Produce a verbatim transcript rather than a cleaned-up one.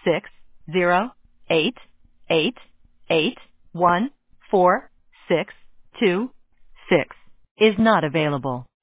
six zero eight eight eight one four six two six is not available.